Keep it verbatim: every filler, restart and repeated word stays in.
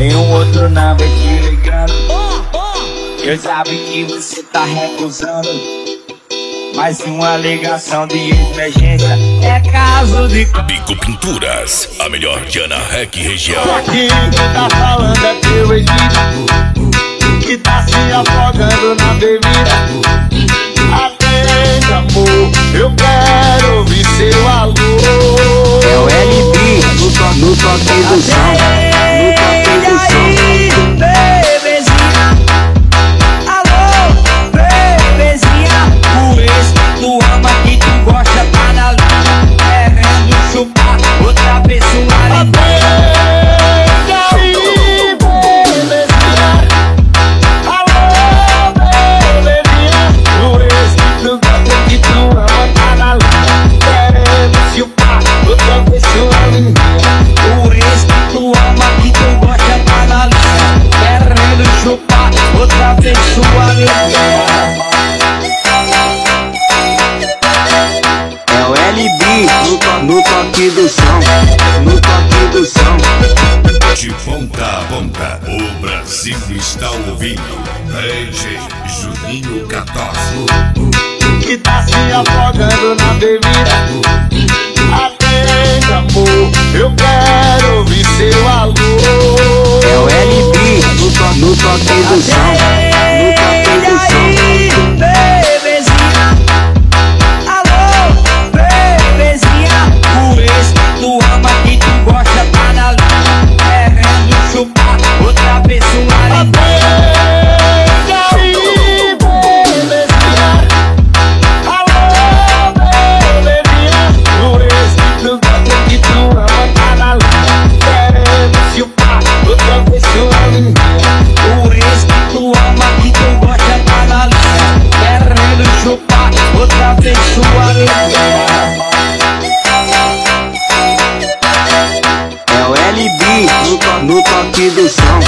Tem um outro number te ligando. Eu sabe que você tá recusando. Mais uma ligação de emergência. É caso de Bico Pinturas, a melhor Diana Rec região. Quem tá falando é teu ex-filho, que tá se afogando na bebida. Atende, amor, eu quero ouvir seu alô. É o L B no, to no toque do som, no toque do som. Bebezinha, alô, bebezinha. O ex que tu ama, que tu gosta, tá na linha, querendo chupar outra pessoa. Atende aí, bebezinha. Alô, bebezinha. O ex que tu gosta, que tu ama, tá na linha, querendo chupar outra pessoa. O ex que tu ama, que tu gosta, tá na linha, querendo chupar outra pessoa. É o L B no, to no toque do som, no toque do som. De ponta a ponta, o Brasil está ouvindo. D J Juninho quatorze. Que tá se afogando na bebida. Atende, amor, eu quero ouvir seu alô. É o L B no, to no toque do som, no toque do som. Bebezinha, alô, bebezinha. O ex que tu ama, que tu gosta, tá na linha, querendo chupar outra pessoa. Atende aí, bebezinha. Alô, bebezinha. O ex que tu gosta, que tu ama, tá na linha, querendo chupar outra pessoa. O ex que tu ama, que tu gosta, tá na linha, querendo chupar outra pessoa. É o L B no, to no toque do som,